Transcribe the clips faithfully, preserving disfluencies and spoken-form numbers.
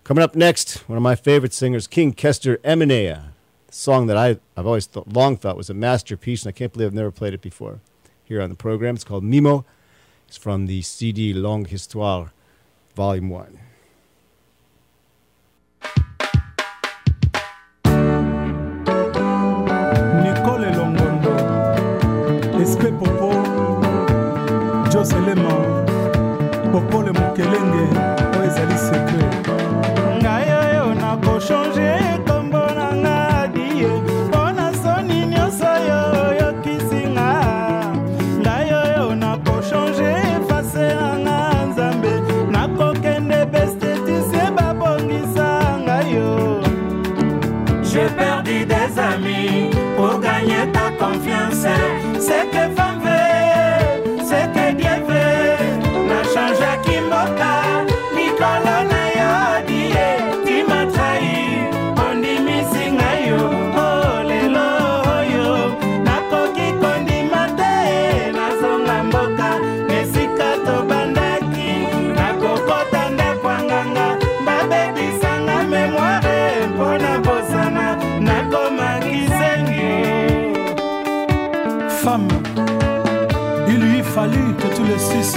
Coming up next, one of my favorite singers, King Kester Eminea. A song that I, I've always thought, long thought was a masterpiece, and I can't believe I've never played it before here on the program. It's called Mimo. It's from the C D Longue Histoire, Volume one. Nicole Longondo, Espe Popo, Joselema, Popo le Mokelenge, Oezali Secret. Ngayo na ko changer kombo na ngadi, ona soni nyoso yo yo kisinga. Ngayo na ko changer face na nzambe, na ko kende bestetise babongisa ngayo. J'ai perdu des amis pour gagner ta confiance. C'est que femme veut, c'est que Dieu veut. N'a changé Kimboka, Nicolas Nayo die. Tu m'as trahi, on dit missing ayo. Oh lelo yo, na koki kondi mate, na zonga mboka. Nesika to bandaki, na kokota nda kwanganga. Babebi sanga memoire, pona bosana, na koma kisengi. Femme, il lui fallut que tous les six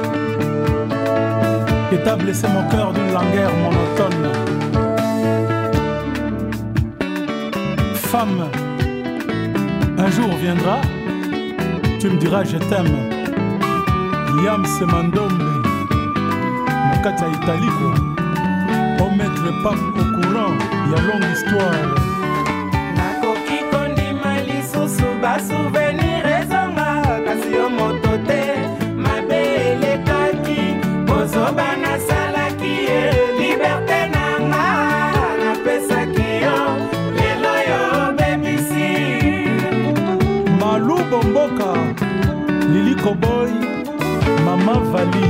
et t'as blessé mon cœur d'une langueur monotone. Femme, un jour viendra, tu me diras je t'aime. Yam Semandombe, Makata Italiko, pour mettre le pape au courant, il y a longue histoire. Nakoki kondi malisusu ba souvenir ezonga kasi yo motote mabele kaki bozoba na salaki liberté nanga na pesa kiyo lelo yo bebisi Malou Bomboka, Lili Koboy, Maman Vali.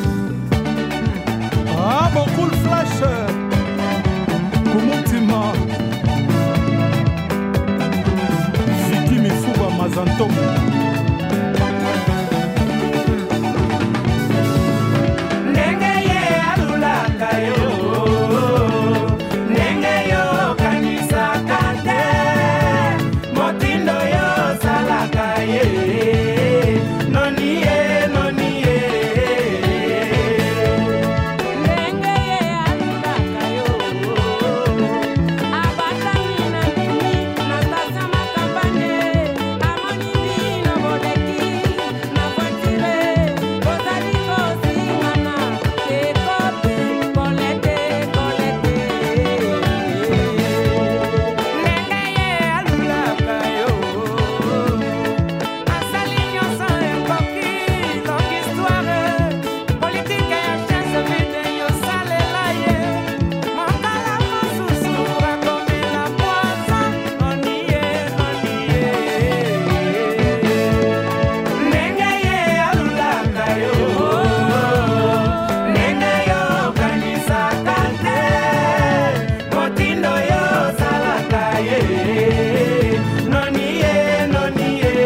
Ah, beaucoup de flash. Kumutima. Viki Mifuba Mazantomo. Nenge ye alulaka yo Nenge yo kanisa kante Motindo yo salaka ye Noni ye, noni ye Nenge ye alulaka yo Abatami na mimi na tasama kampane Amoni vino bodeki na fatire Bozali kosimana Ekope kolete kolete Nenge ye alulaka yo Asali nyonso ekoki longue histoire Politique ya chance vide yo salela ye Mokala mosusu akomela poison Noni ye, noni ye Nenge ye alulaka yo Nenge yo kanisaka te Motindo yo salaka ye Noni ye, noni ye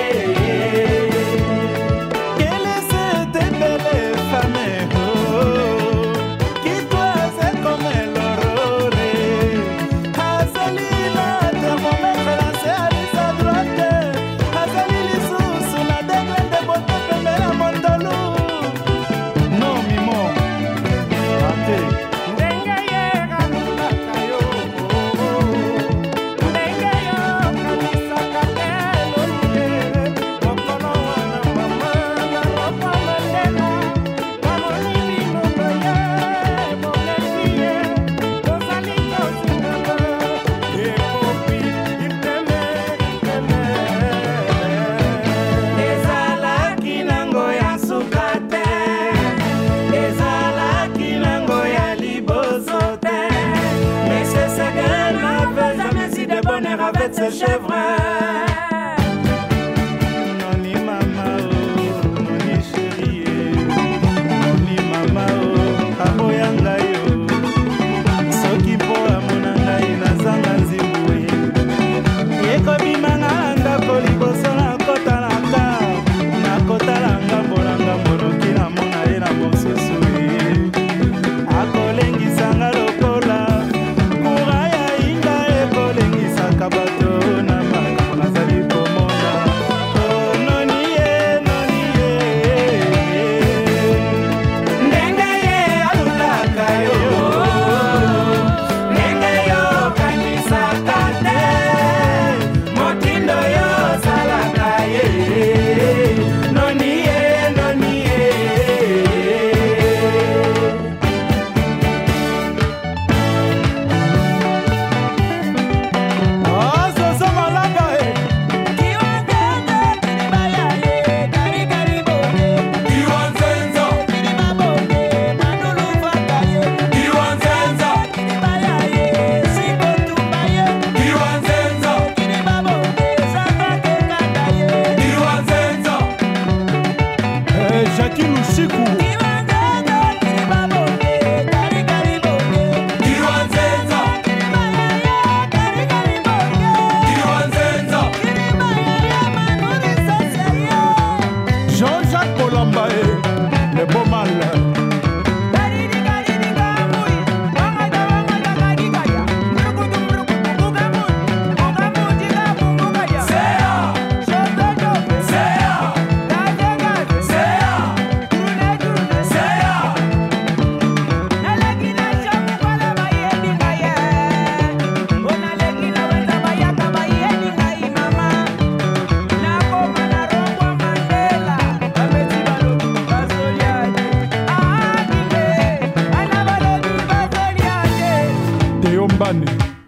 Quelle est cette belle femme oh, qui toise comme l'aurore? Azalina thermomètre lancé à sa droite, Azali lisusu na degle de beauté pembela montalo. Non Mimo, ate. Ndenge ye alulaka yo Ndenge yo kanisaka te lolule Mokolo wana mama na lopa mandela Mamoni binondo ye Molesi ye Tozali kosingana Ekopi iteme iteme Ezalaki nango ya suka te Ezalaki nango ya liboso te Mais c'est ce qu'elle n'avait jamais si de bonheur avec ses chèvres Noni mama oh, noni chérie, noni mama oh, aboya ngai oh. Soki mpo amona ngai nazanga nzimbu ye. Ekobimanga na ndako liboso nakotalaka, nakotalanga mbola ngambo noki namona ye na mosusu ye. Akolengisanga lokolo Mbane.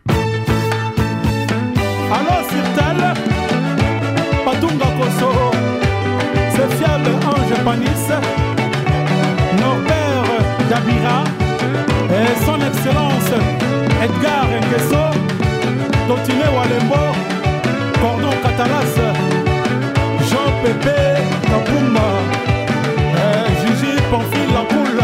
Allô Sirtel, Patunga Koso, c'est fiable Ange Panis, Norbert Dabira et son excellence Edgar Ngeso, Dotine Walembo, Cordon Catalas, Jean Pépé Kapumba, Gigi Pamphile Lampoule,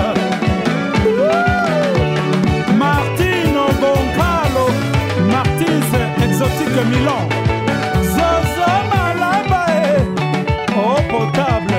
Martino Goncalo, Martins Exotique Milan, Zozo Malabae, eau potable.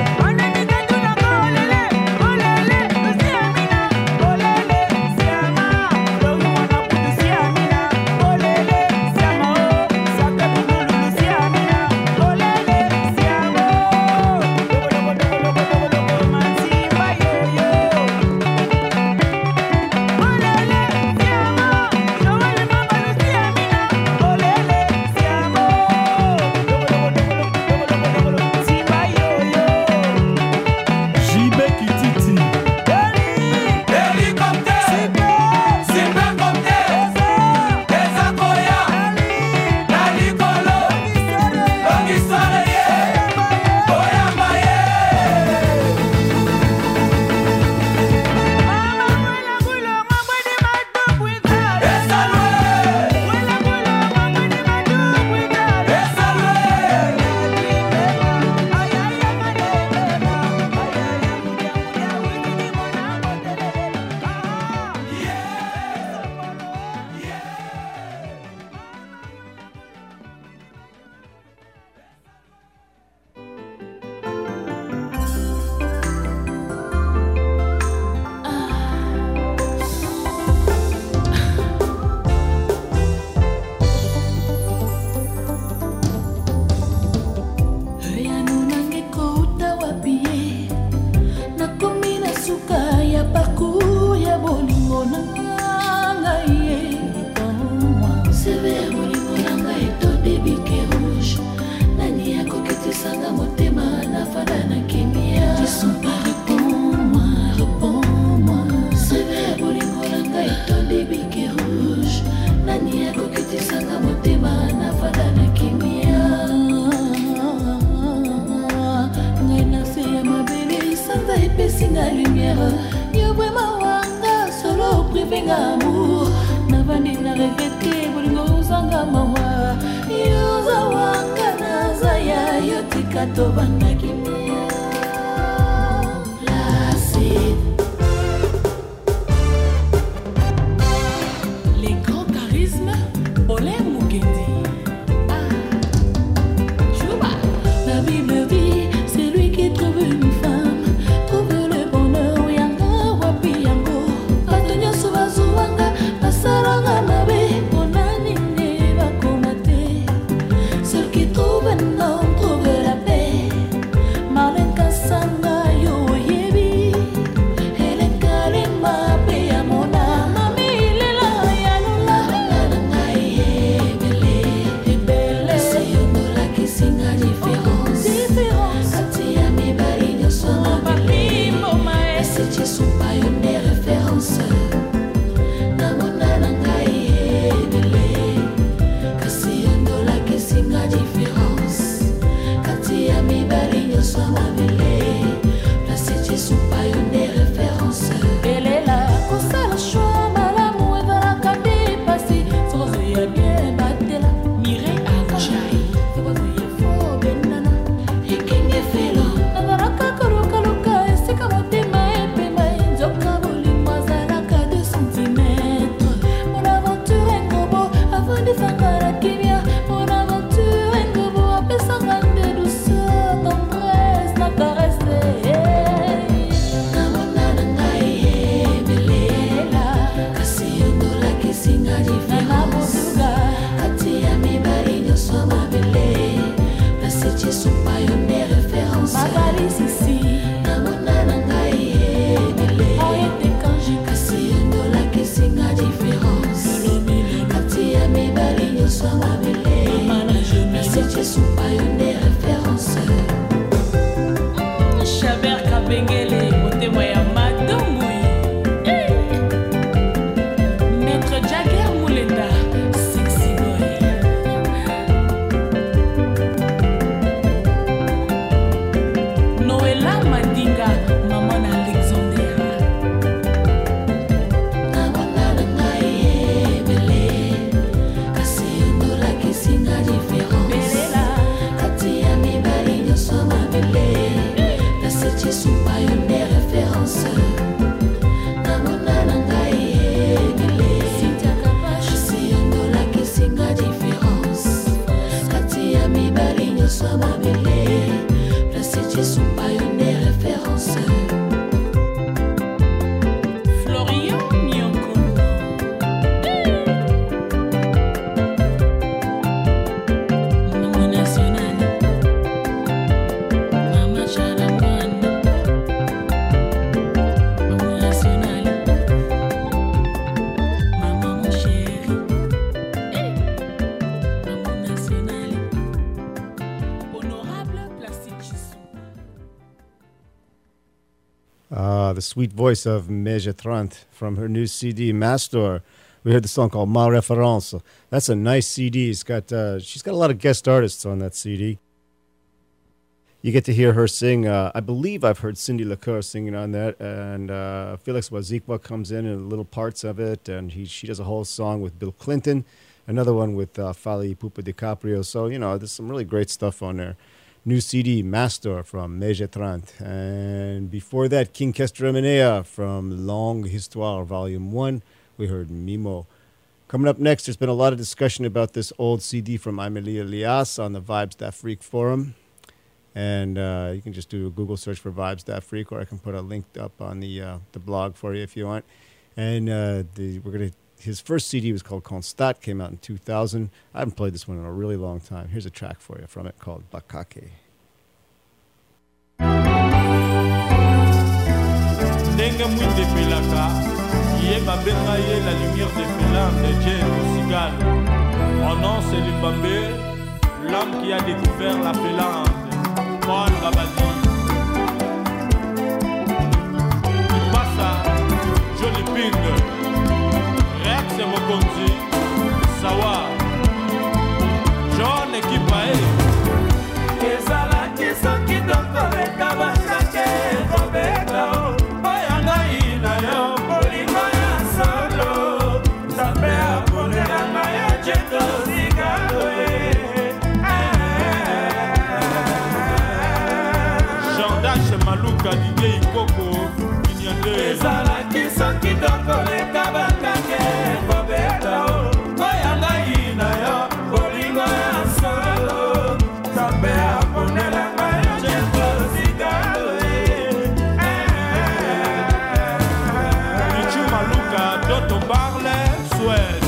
Maître Jagger Moulenda. the sweet voice of Meja Trant from her new C D, Mastor. We heard the song called Ma Référence. That's a nice C D. It's got, uh, she's got a lot of guest artists on that C D. You get to hear her sing. Uh, I believe I've heard Cindy Lacour singing on that, and uh, Felix Wazikwa comes in in little parts of it, and he she does a whole song with Bill Clinton, another one with uh, Fali Ipupa DiCaprio. So, you know, there's some really great stuff on there. New C D, Mastor from Meja Trant. And before that, King Kester Emenea from Longue Histoire, Volume one. We heard Mimo. Coming up next, there's been a lot of discussion about this old C D from Amélie Elias on the Vibes d'Afrique forum. And uh, you can just do a Google search for Vibes d'Afrique, or I can put a link up on the uh, the blog for you if you want. And uh, the, we're gonna. His first C D was called Constat, came out in two thousand. I haven't played this one in a really long time. Here's a track for you from it called Bakake. Ndenge mwinde pelaka, yeba benga ye la lumière des félins de Dieu au cigale. Mon nom c'est Limbambe, l'homme qui a découvert la félande. Paul Gabadi. Il passa, Johnny Ping, Rex Mokonzi, Sawa, John Ekipae. Ezala kiso kitoko beka bakake kobeka oyanga ina yo bolingo ya solo Nzambe aponelanga ya jeto zigalo Jean-Dash Maluka Didier Ikoko Mignonde Ezala kiso kitoko beka bakake kobeka oyanga ina yo bolingo ya solo Nzambe aponelanga ya jeto zigalo Michu Maluka Doto Barle Suède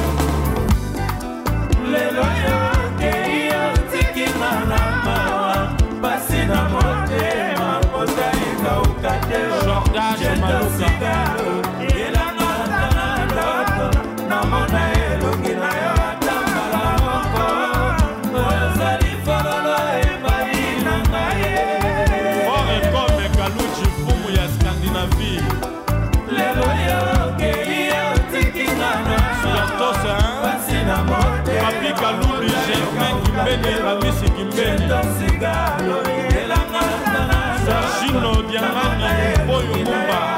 Lelo yo keio tikina na mawa Basi na motema kota ikaukateo Jean-Dash Maluka Ilanga tana ndoto Namona elongi na yo atambala moko Oyozali fololo ebai na ngaye Fort comme Kaluchi Fumu ya Scandinavie Lelo yo keio tikina na Suyatos hein Basi na motema Papi Kaluli Germain Kimbeni Ramisi Kimbeni Sigalo Ilanga tana Gino Diamani Boyo Mumba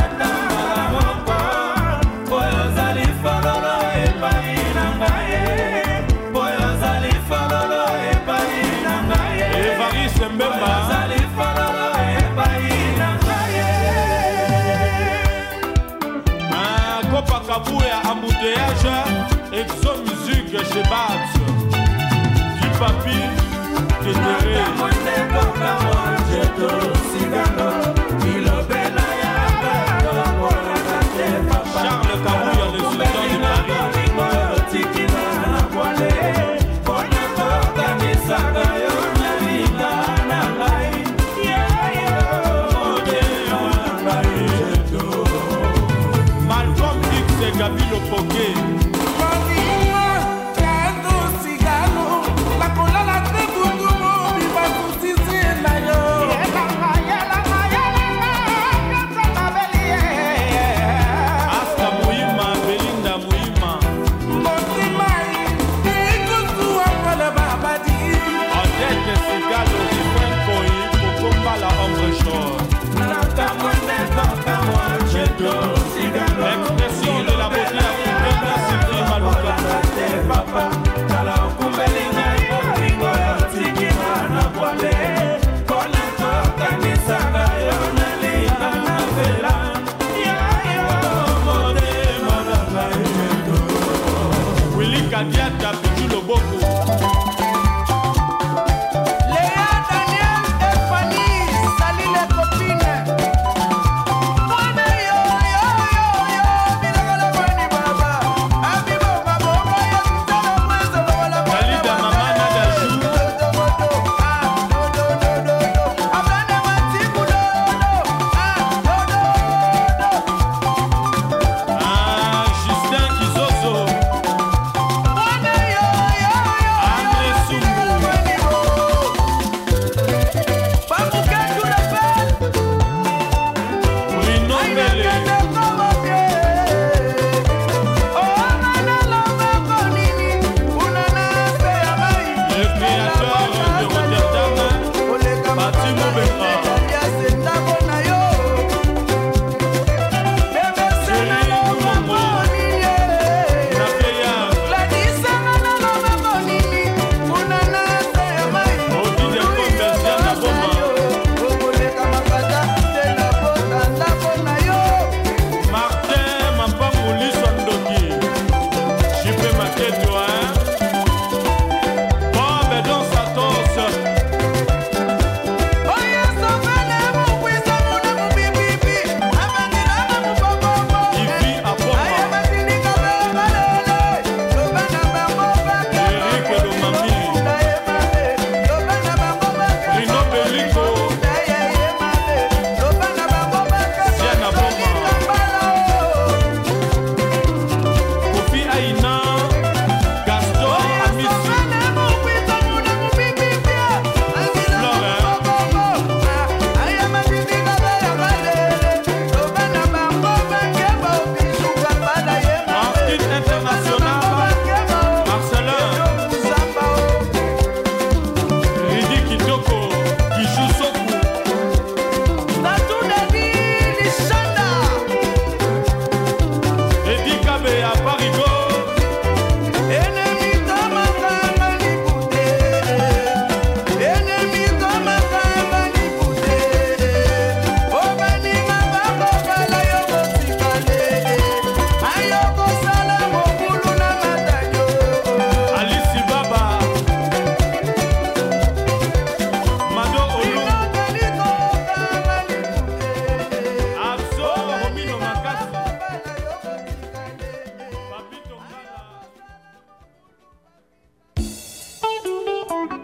Evariste Mbemba Ah, Copacabouya embouteillage Exo Musique chez Babs Du Papi Tétéré Charles Kabouya, le sultan de Paris. Malcolm X et Gabi Lopoké. Expression de la beauté africaine, Sylvie Maluka. Willy Kadiata, Pichu Loboko.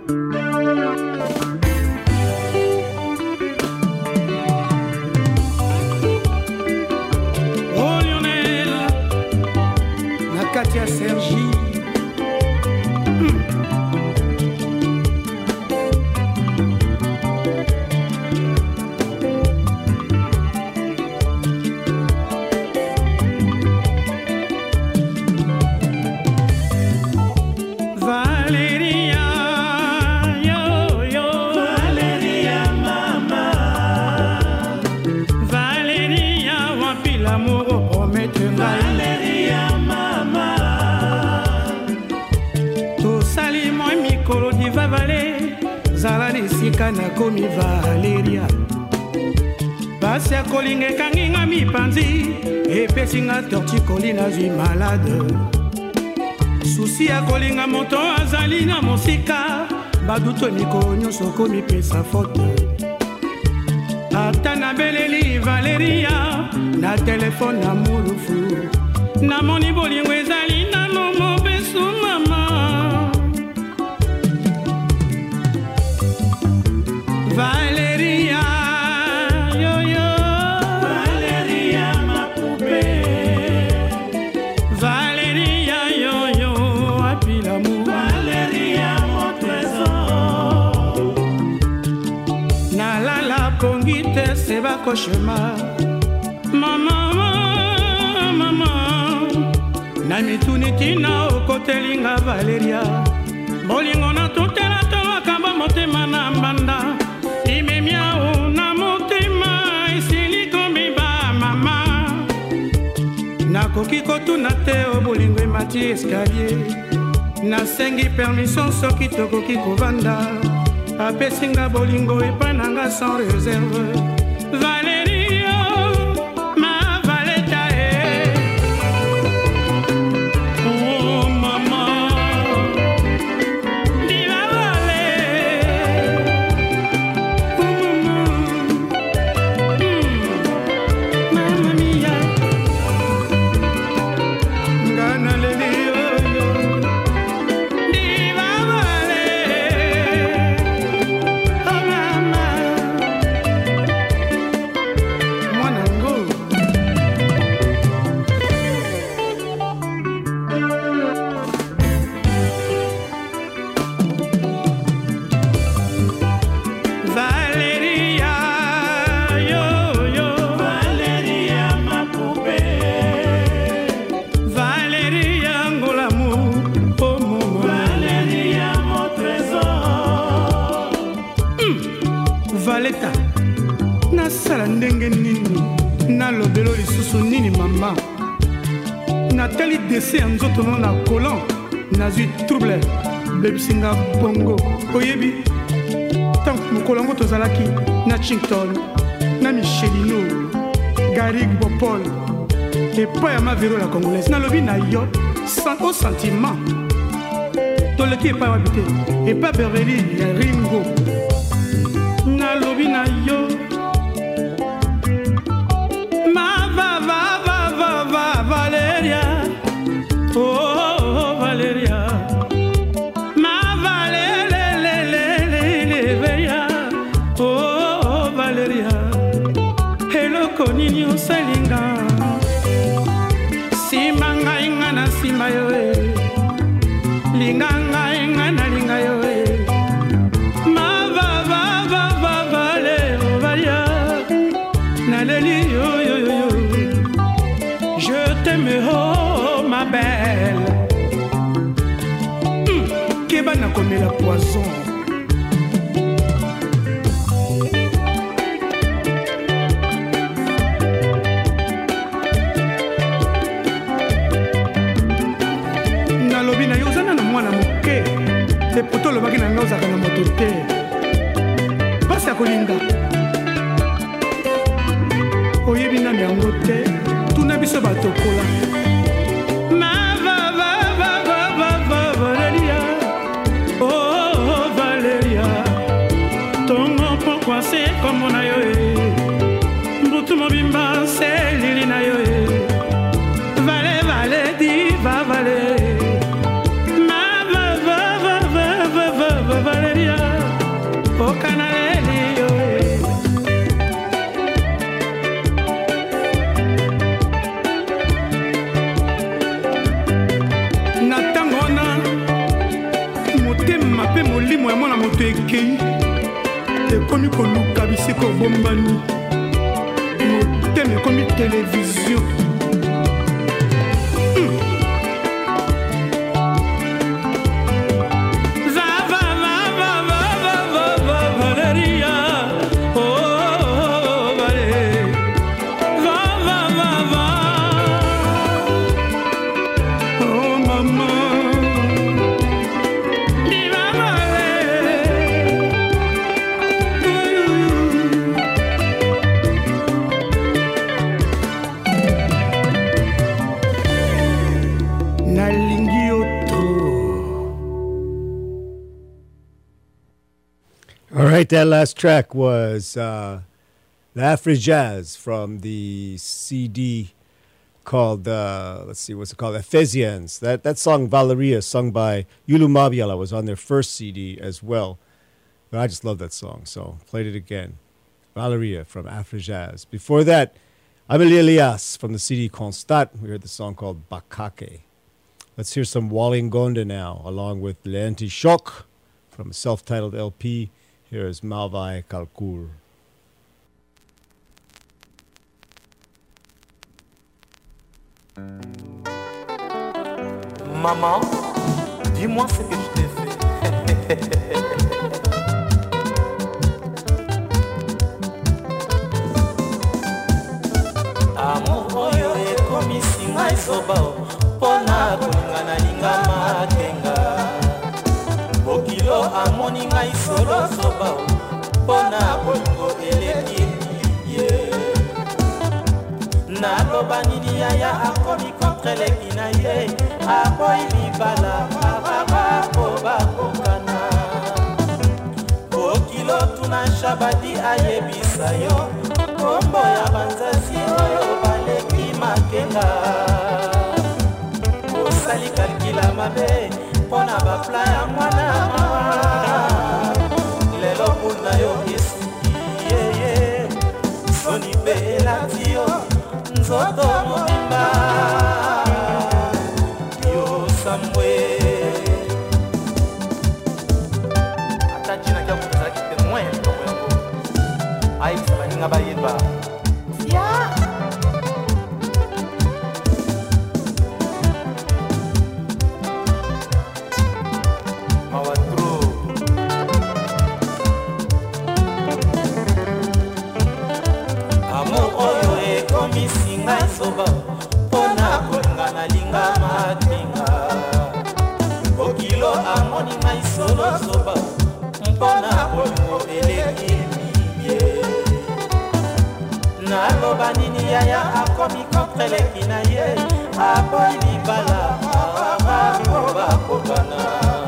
Oh Lionel, Nakatia Sergi. Kana komi Valeria basi ya kolinga ekanginga mipanzi epesinga tortikoli nazwi malade susi ya kolinga moto azali na mosika baduto mikolo nyonso komipesa fote ata nabeleli Valeria na telefone na mulufu namoni bolingo ezali nano mobesu mama Valeria, yo yo, Valeria ma poupée, Valeria yo yo, appuie l'amour, Valeria mon trésor. Na la la pongite c'est ba cauchemar, maman, maman. Na mitunitina okotelinga Valeria, bolingo na tutela tola kamba motema na mbanda. Nakoki kotuna te o bolingo emati escalier nasengi permission soki tokoki kovanda apesinga bolingo epai nanga sans réserve Valeria ma valeta e oh mama diva vale oh mama mamma mia Valeta nasala ndenge nini nalobelo lisusu nini mama natali dese ya nzoto no na kolan nazwi trouble bebisinga bongo oyebi tank mokolo yango tozalaki na Chington na Michelino Garrigue Bopol epai ya mavero la congolaise nalobi na yo au sentiment toleki epai wabi te epai Beverly ya Ringo nalobi na yo ma va va va va va Valeria oh, oh Valeria ma Valeria le le le le veya oh, oh Valeria hello konini osalinga sima ngai nga na sima yo e linga ngai nga na linga yo e je t'aime oh ma belle mm. Keba na komela poison nalobi na yo ozana na mwana moke epoto olobaki na nga ozaka na moto te pasi ya kolinga oyebi nani yango te tuna biso batokola ma va va va va va va Valeria oh Valeria tongo pourquoi c'est comme na yo e mbutu mobimba c'est lili na yo e vale vale di va vale ma va va va va va va Valeria molimo ya mwana moto ekei ekomi koluka bisika obombani motema ekomi televizio. Right, that last track was uh, the Afro-Jazz from the C D called, uh, let's see, what's it called? Ephesians. That that song, Valeria, sung by Yulu Mabiala, was on their first C D as well. But I just love that song, so played it again. Valeria from Afro-Jazz. Before that, Amelie Elias from the C D Constat. We heard the song called Bakake. Let's hear some Wally Ngonda now, along with Leanti Shock from a self-titled L P. Here is Malvai Kalkul. Maman, dis-moi ce que je t'ai fait. Amour oyo ekomisi ngai zoba mpona kolinga na linga makenga. Bokilo amoni ngai solo soba mpona bolingo eleki ye. Naloba nini yaya akomi contre eleki na ye, aboyi libala ababa po bakokana. Bokilo tuna shabadi ayebisa yo kombo ya banzazi oyo baleki makenga. Osali kalkila mabe pona bapla ya mwana mawa. Lelo kuna yo esuki yeye soni pe elati yo nzoto mobimba yo samwe. Ata jina kia kutazaki te mwen tomo yango aisa baninga bayeba ya soba pona kolinga na linga matinga. Okilo amoni ngai solo soba mpona kolingo eleki miye. Naloba nini yaya akomi contre eleki na ye, aboyi libala ababa bakokana.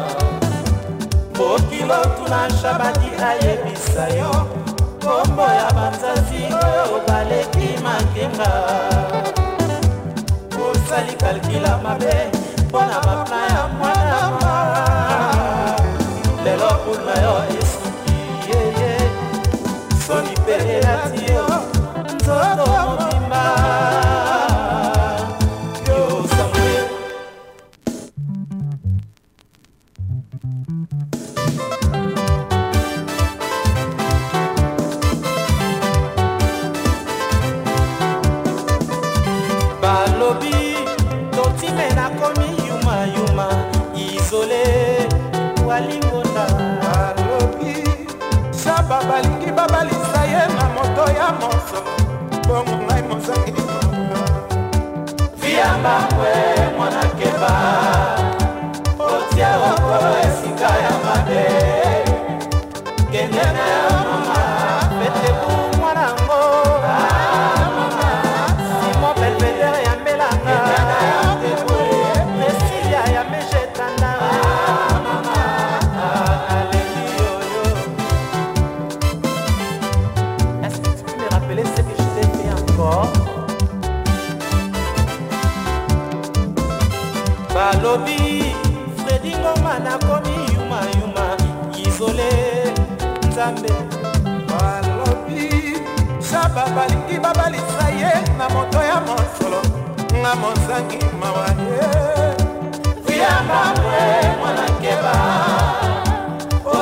Okilo tuna shabadi ayebisa yo kombo ya banzazi oyo baleki makenga. Osali kalkila mabe mpona bapla ya mwana mawa. Lelo kuna yo esuki yeye soni pe elati yo nzoto mobimba yo samwe. Balobi totime na komi yuma yuma isolé walingonda. Balobi saba balingi babalisa ye na moto ya moso bongo ngai mozangi viamba kwe mwana keba otia wakolo esika ya mabe kendene ya mama pete bu mwana ngo. Balobi Fredi Ngoma na komi yuma yuma isolé nzambe. Balobi saba balingi babalisa ye na moto ya mosolo nga mozangi mawa ye. Viamba mwe mwana keba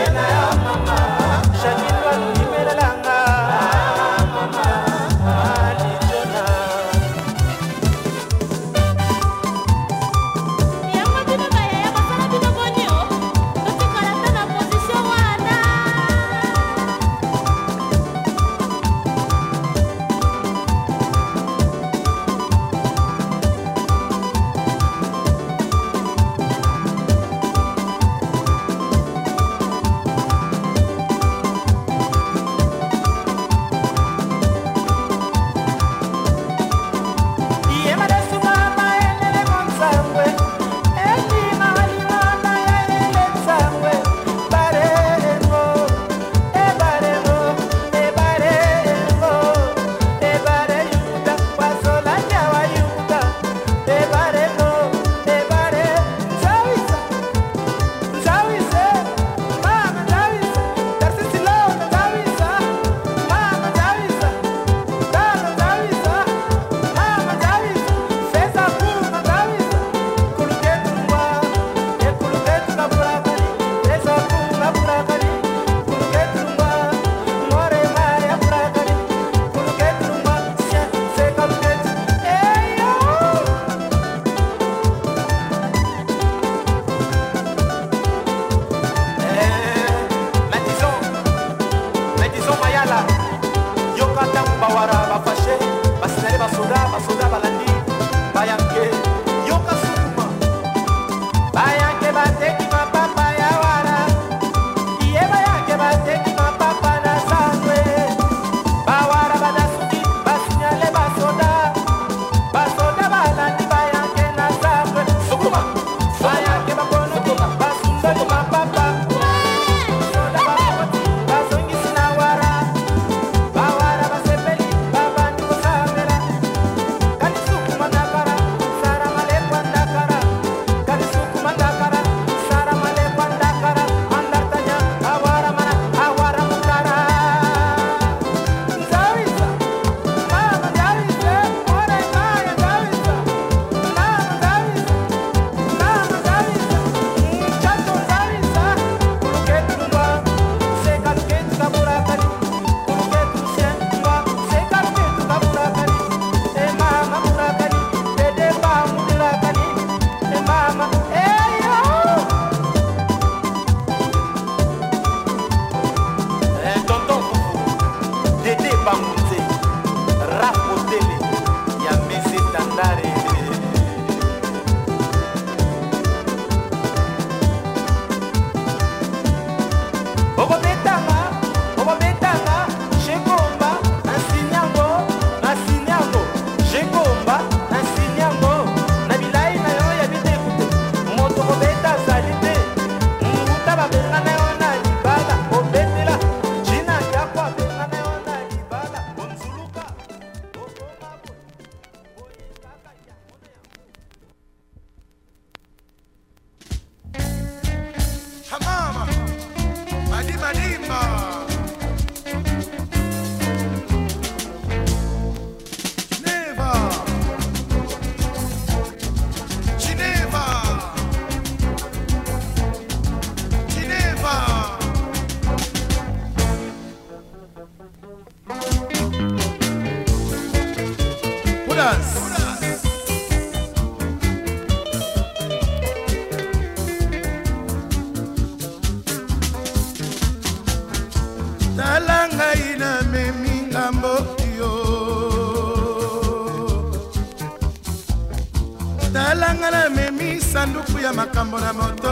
Talangana memi sanduku ya makambo na moto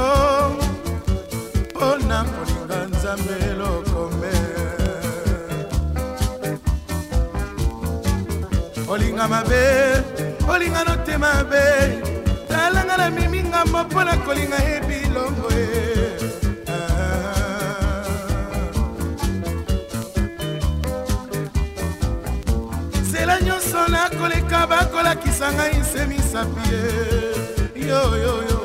Pona kolinga nzambe lokome Olinga mabe, olinga note mabe Talangana memi ngambo pona kolinga hebi longo Sela nyonso na koleka bakola kisanga isemi sapie Yo yo yo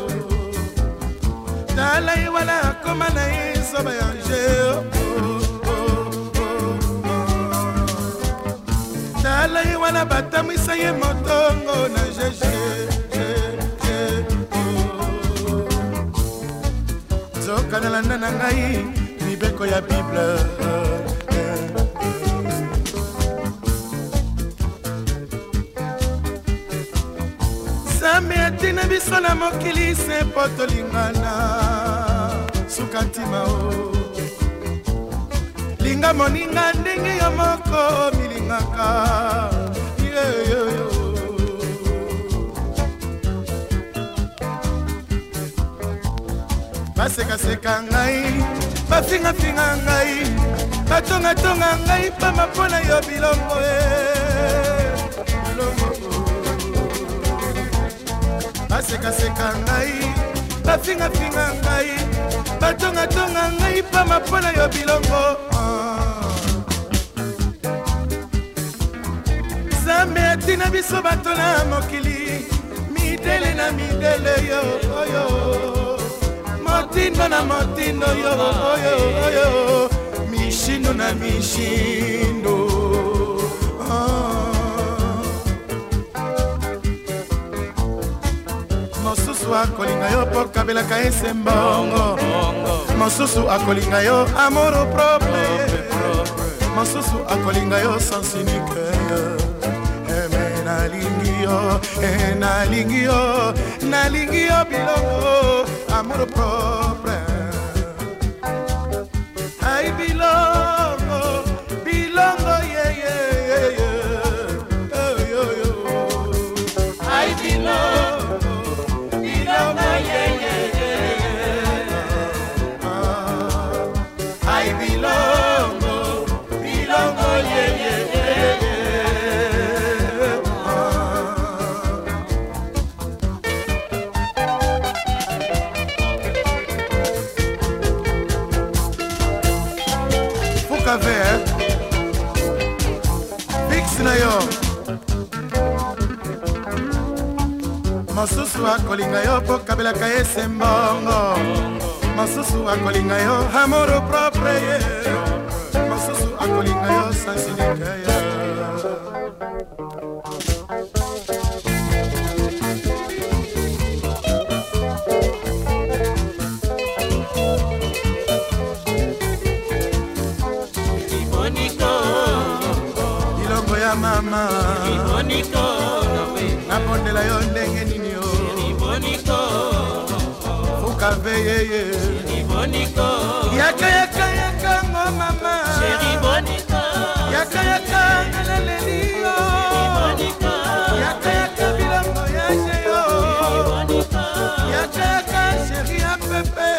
Tala iwala koma na yeso bayanje Tala iwala batamisa ye motongo na jeje Zoka na landa na ngai moko ya bible. Zambe atina biso na mokili se po tolingana suka ntima o linga moninga ndenge yo moko milingaka yeah, yeah, yeah. Basekaseka ngai bafingafinga ngai batongatonga ngai pamba mpona yo bilongo basekaseka ngai bafingafinga ngai batongatonga ngai pamba mpona yo bilongo Zambe atina biso bato na mokili midele na midele yo oyo motindo na motindo yo oyo oyo mishindo na mishindo mosusu akolinga yo po kabelaka esembongo mosusu akolinga yo amoro propre mosusu akolinga yo sans unique nalingi yo nalingi yo nalingi yo bilongo amour propre ay bilongo bilongo yeah yeah yeah oh yo yo ay bilongo bilongo yeah yeah yeah ay bilongo bilongo yeah yeah mosusu akolinga yo po kabelaka esembongo mosusu akolinga yo amoro propre mosusu akolinga yo sansinike ilongo ya mama nabondela yo ndenge nini yo fuka veyeye yaka yaka yaka ngo mama yaka yaka naleleli yo yaka yaka bilongo ya jeyo yaka yaka sheri ya pepe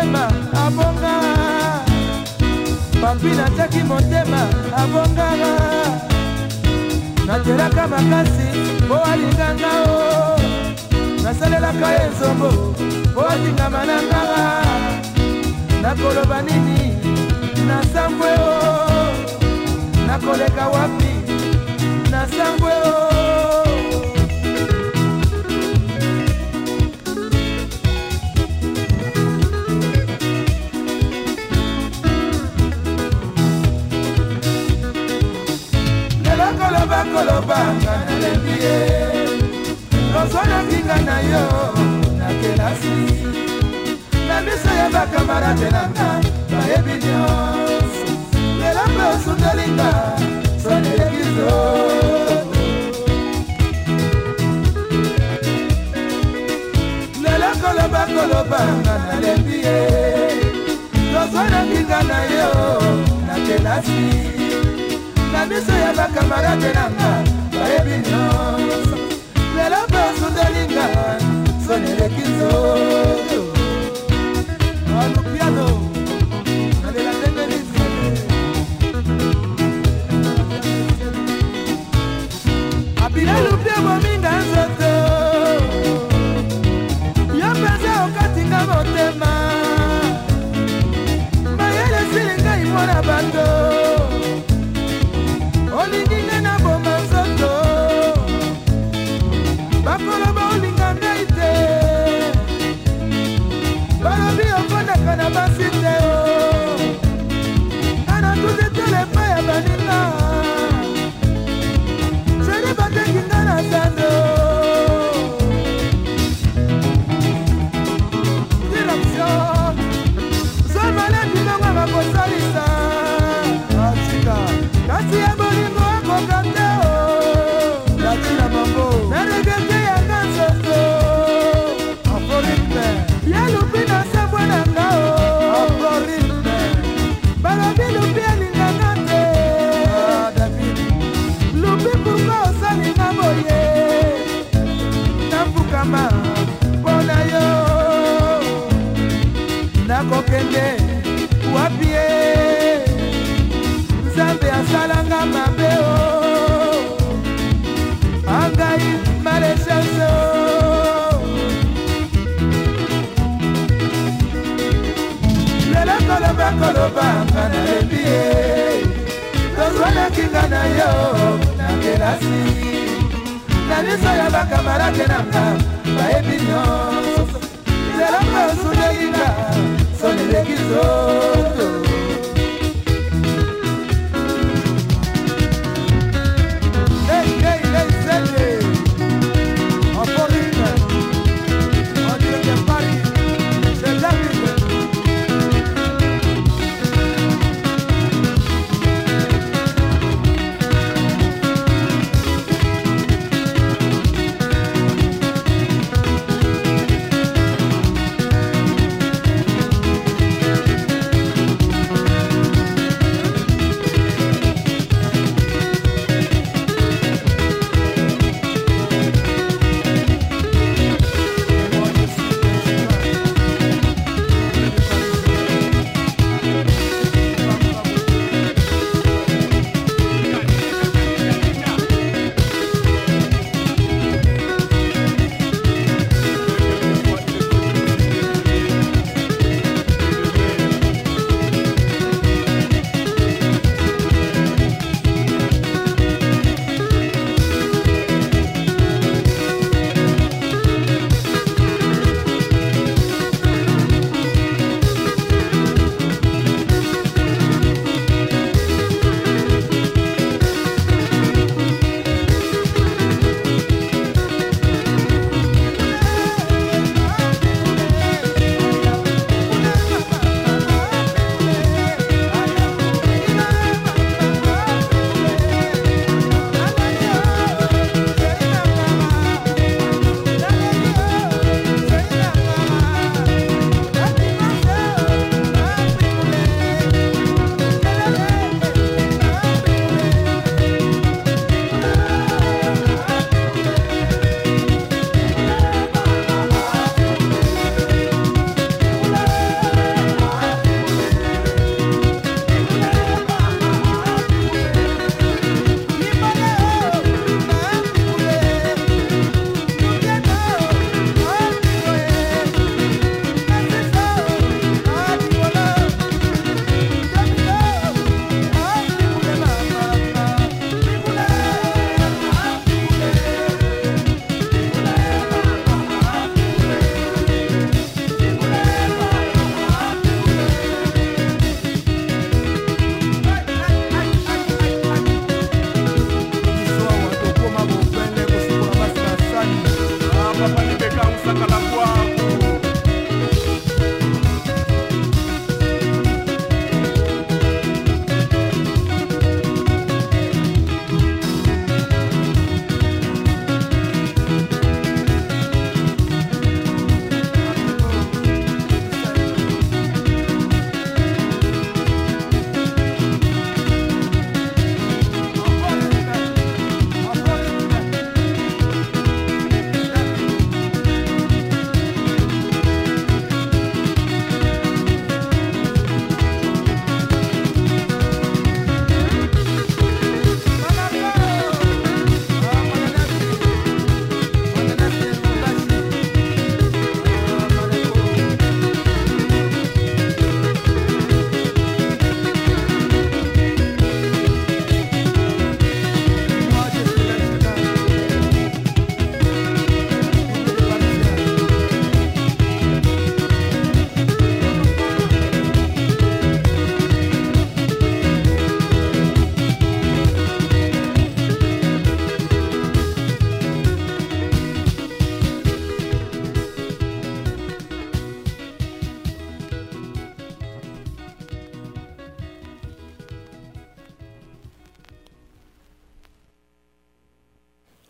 motema abonga papi natiaki motema abongaka natelaka makasi po alinganga o nasalelaka ye nzombo po atingama na ngaka nakoloba nini nasambwe o nakoleka wapi nasambwe o koloba nga nalembi ye lozwanakinga na yo na kelasi na miso ya bakamarade nanga bayebi nyonso lelo mpe osundelinga sonelekizo lelo koloba koloba nga nalembi ye lozwanakinga na yo na kelasi na miso ya bakamarade nanga bayebi nyonso lelo mpe osundelinga sonelekizo alupiano nalela ndenge nizele abila lupia mominga nzoto yo mpenza okatinga motema mayele silingai mwana bato olinginga na boma nzoto bakoloba olinga ngai te balobi okondaka na basi te ana tuzi telepa ya baninga seri batekinga na zando direction zomaledi nonga bakosalisa atika kasi ya bolingo akoka te o latina mambo naregete yanga nzoto aforitme yalupi na sabwa nanga o aforitme balobi lupi alinganga te david lupi pourkua osalinga boye nafukama mpona yo nakokende wapi ye nzambe asalanga mabe o angai malechance o lelo koloba koloba nga nalembi ye tozwanakinga na yo na kelasi na miso ya bakamarade nanga bayebi nyonso lelo mpe osundelinga sonelekizoto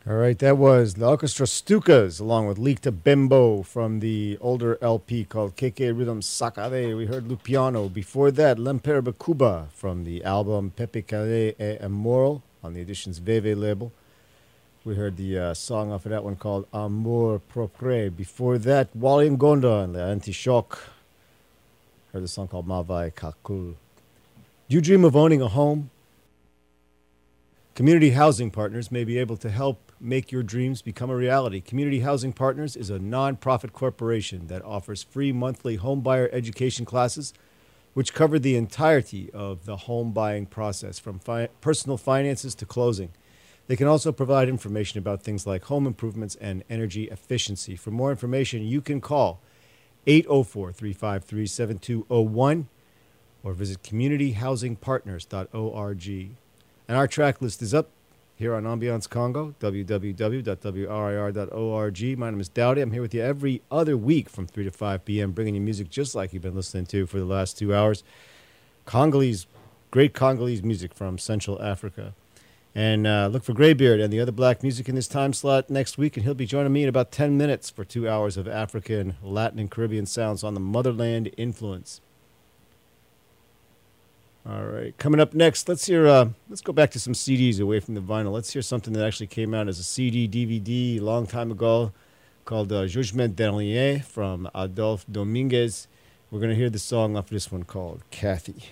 All right, that was the Orchestra Stukas along with Licta Bembo from the older L P called K K Rhythm Sakare. We heard Lupiano. Before that, Lemperba Cuba from the album Pepe Calais e Amor on the Editions Veve label. We heard the uh, song off of that one called Amour Propre. Before that, Wally Ngonda and the Anti-Shock. Heard the song called Mavai Kakul. Do you dream of owning a home? Community Housing Partners may be able to help make your dreams become a reality. Community Housing Partners is a non-profit corporation that offers free monthly home buyer education classes, which cover the entirety of the home buying process, from fi- personal finances to closing. They can also provide information about things like home improvements and energy efficiency. For more information, you can call eight oh four, three five three, seven two oh one or visit community housing partners dot org. And our track list is up here on Ambiance Congo, w w w dot w r i r dot org. My name is Dowdy. I'm here with you every other week from three to five p.m., bringing you music just like you've been listening to for the last two hours. Congolese, great Congolese music from Central Africa. And uh, look for Greybeard and the other black music in this time slot next week, and he'll be joining me in about ten minutes for two hours of African, Latin, and Caribbean sounds on the Motherland Influence. All right, coming up next, let's hear. Uh, let's go back to some C Ds away from the vinyl. Let's hear something that actually came out as a C D, D V D a long time ago, called uh, Jugement Dernier from Adolphe Dominguez. We're going to hear the song off this one called Kathy.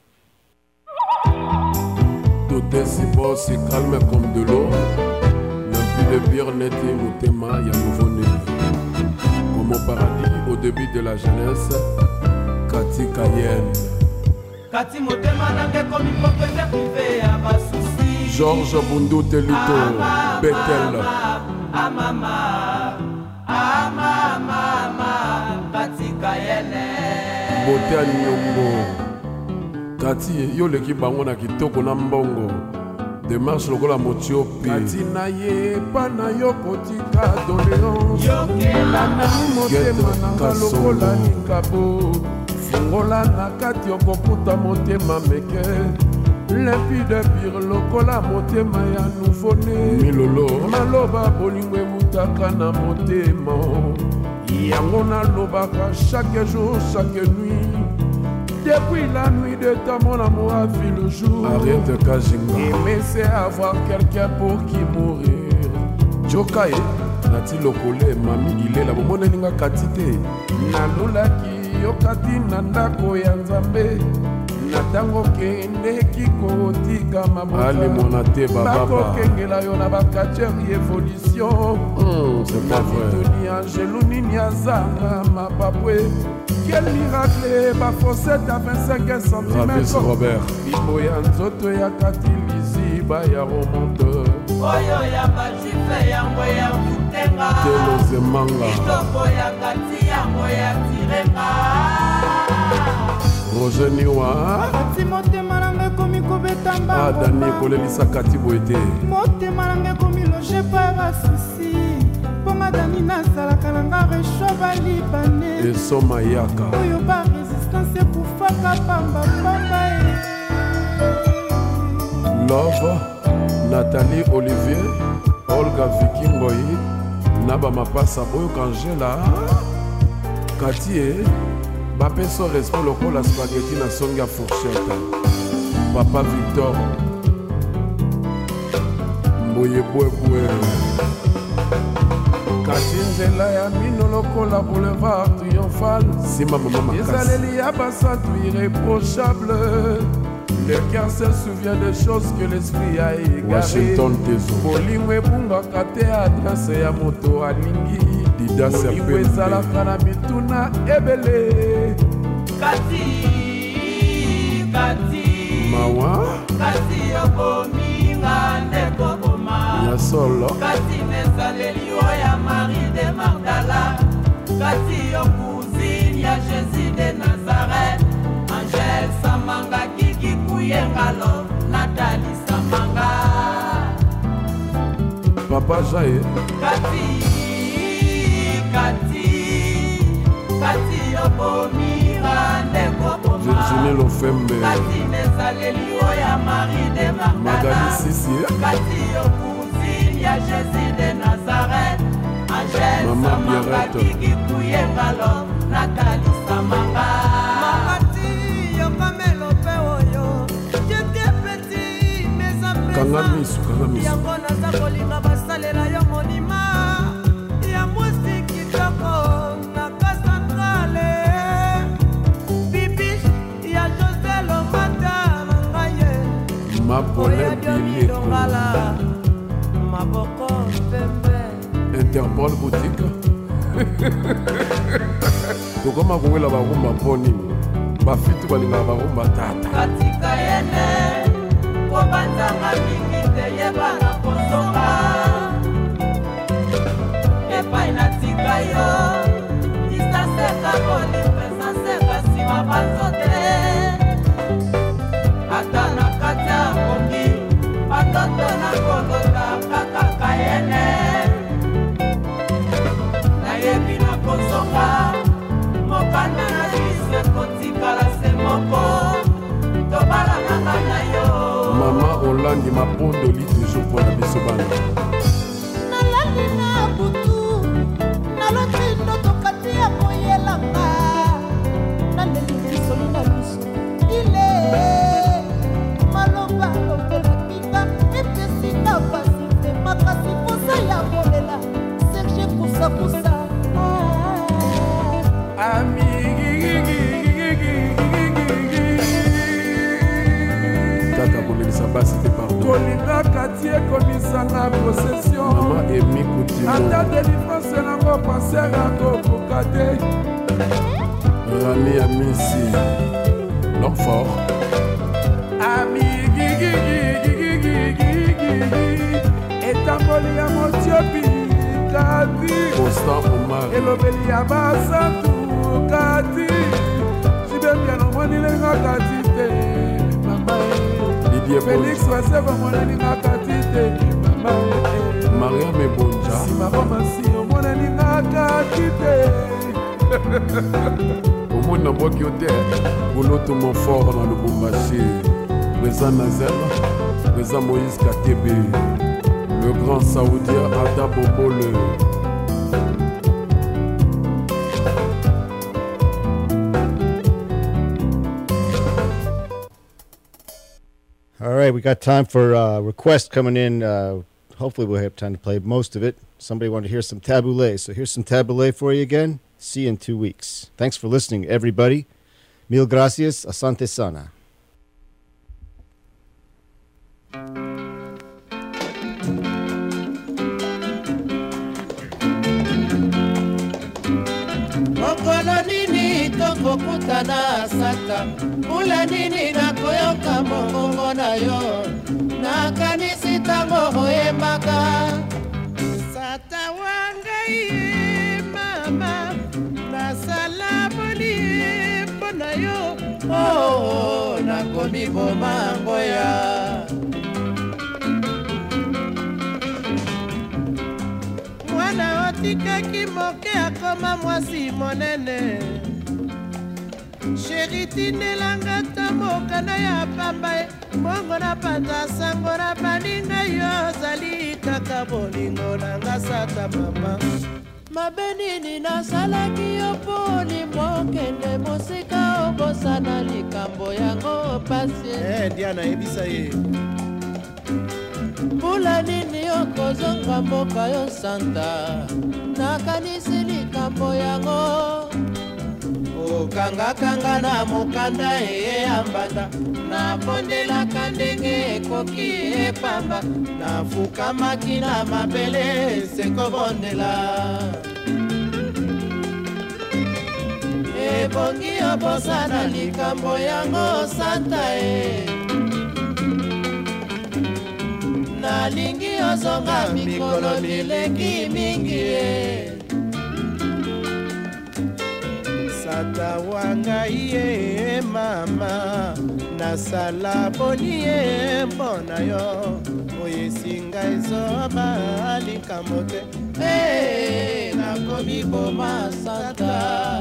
Tout est si beau, si calme comme de l'eau. Même plus de pire n'était Moutema, y'a nouveau-né. Comme au paradis, au début de la jeunesse, Cathy Cayenne. Kati motema nange komi propriétaire privé à bas souci. Georges Bundu Telito, Bethel. Ah mama, ah mama, Kati Kayene. Botea Nyongo. Kati yo leki bango na kitoko na mbongo. Démarche lokola Motiopi. Kati na ye pa na yo kotika doléance. Yokela na motema na lokola Nikabo. Fungola na kati okokuta motema meke. Limpide pire lokola motema ya nouveau-né. Milolo maloba bolingwe mutaka na motema. Yango nalobaka chaque jour, chaque nuit. Depuis la nuit de temps, mon amour a vu le jour. Arrête Kajinga. Aimer c'est avoir quelqu'un pour qui mourir. Jokae Nati lokole mami il est la bomone ninga katite. Nalulaki yokati nandako ya nzambe. Natango kende kikotika mabota. Ali monate baba. Bako kengela yo na bakacher évolution. C'est pas vrai. Tony Angelo Ninyazanga ma papwe. Quel miracle, ma fossette à vingt-cinq centimètres. Robert. Bimo ya nzoto ya katilizi ba ya remonteur. Oyo ya bachife yango ya mutenga. Telo zemanga. Kitoko ya kati yango ya tirenga. Roger Niwa. Kati motema nange komi kobeta mbango. Ah, Dani kolelisa kati boete. Motema nange komi loge pa basusi. Ponga dani nasalaka nanga reshoba libane. Esoma yaka. Oyo ba résistance kufaka pamba pamba. Love, Nathalie Olivier, Olga Vikingoyi, Naba Mapasa Boyo Kangela, Katie, Bapeso Respo Lokola Spaghetti na Songa Fourchette, Papa Victor, Mboye Bwe Bwe, Katie Nzela ya Mino Lokola Boulevard Triomphal, Sima Mama Makasi, Ezaleli ya Basantu irréprochable. Le cœur se souvient des choses que l'esprit a égarées. Washington Tezo Bolingwe bunga kate adresse ya moto alingi. Dida Serpent Bolingwe zalaka na mituna ebele. Kati, Kati Mawa Kati yokominga ndeko boma. Ya solo Kati nezaleli ya Marie de Magdala. Kati yokouzine ya Jésus de Nazareth. Angèle Samanga Kiki Kuyengalo Nathalie Samanga Papa Jaye Kati Kati Kati Yobomira Ndeko Boma Virginie Lofembe Kati Nezaleli Oya Marie de Magdala Magali Sisi Kati Yokuzini ya Jésus de Nazareth. Angèle Samanga Tiki Kuyengalo Nathalie Samanga Makati Yokamelo Peoyo Jete Petit Mes affaires Kangamisu, Kangamisu Yango naza kolinga basalela yo monima Ya mwesi kitoko na Casandrale Bibish ya José Lomata Nangaye Mapole Bileko Maboko Pembe Interpol boutique tokoma kowela barumba mpo nini bafitu balingaka barumba tata katika yene kobanzanga mingi te yebana kosonga epai natika yo isaseka kolipesa seka nsima banzote ata na kati ya kongi batoto na kolota kaka kayene nayebi na kosonga mokanda na bise kotikala se moko tobalananga na yo mama olandi mapondoli toujours mpo na biso bana nalali na butu naloti notokati ya koyelanga naleli bisoli na biso ile maloba lobelakika epesi na pasi te makasi posa ya kolela serge kusakusa tata kolelisa basi te pardon kolingaka ti ekomisanga possession mama emi kutimo ata délivrance nango paser akokoka te rami ya misi l'homme fort etamboli ya motiopi kati constant omar elobeli ya basantu kati cibembiano monilenga kati te mama Félix Waseva monalinga kati te mama mariam ebonja simaromasi omonalinga kati te omoni na bwaki yo te boloto mofort na lubumbashi présent nazel présent moïse katebe le grand saoudien Ada Bobole. All right, we got time for uh, requests coming in. Uh, hopefully we'll have time to play most of it. Somebody wanted to hear some Tabbouleh, so here's some Tabbouleh for you again. See you in two weeks. Thanks for listening, everybody. Mil gracias, asante sana. mokolo nini tokokutana sata mpula nini nakoyoka mongongo na yo nakanisi ntango oyembaka sata wangai ye mama nasala boli mpo na yo oo nakomi bomango ya mwana otikaki moke akoma mwasi monene sheri tindelanga ta mokanda ya pamba ye bongo na panza sango na baninga yo ozali kaka bolingo nanga sata mama mabe nini nasalaki yo poli mokende mosika obosana likambo yango pasi eh, ndia nayebisa ye mbula nini okozonga mboka yo santa nakanisi likambo yango okangakanga na mokanda eye ya mbanda napondelaka ndenge ekoki epamba nafukamaki na mabele sekobondela ebongi obosana likambo yango santa e nalingi ozonga mikolo mileki mingi ye sata wangai ye mama nasala boni ye mpona yo oyesinga ezoba likambo te hey, nakomi boma sata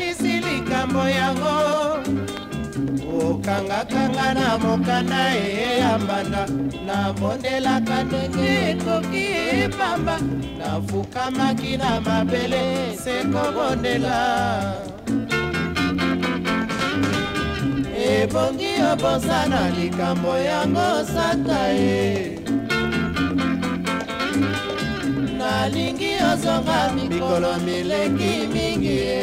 namonisi likambo yango okangakanga na mokanda eya mbanda nabondelaka ndenge ekoki epamba nafukamaki na mabele sekobondela ebongi obosana likambo yango sata ye nalingi ozonga mikolo mileki mingi ye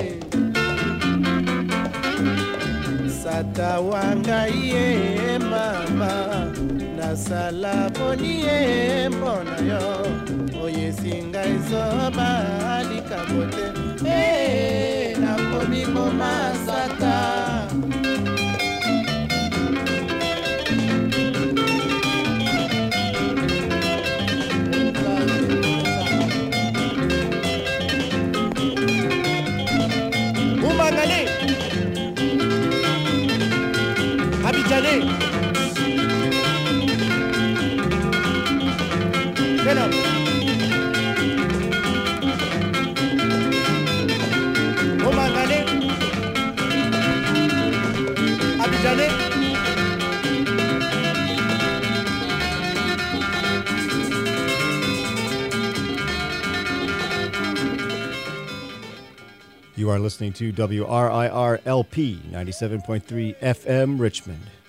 sata wangai ye mama nasala boni ye mpona yo oyo esinga ezoba likambo te e nakomi koma sata Umangale Abidjane Kenan Umangale Abidjane You are listening to W R I R L P ninety-seven point three F M Richmond.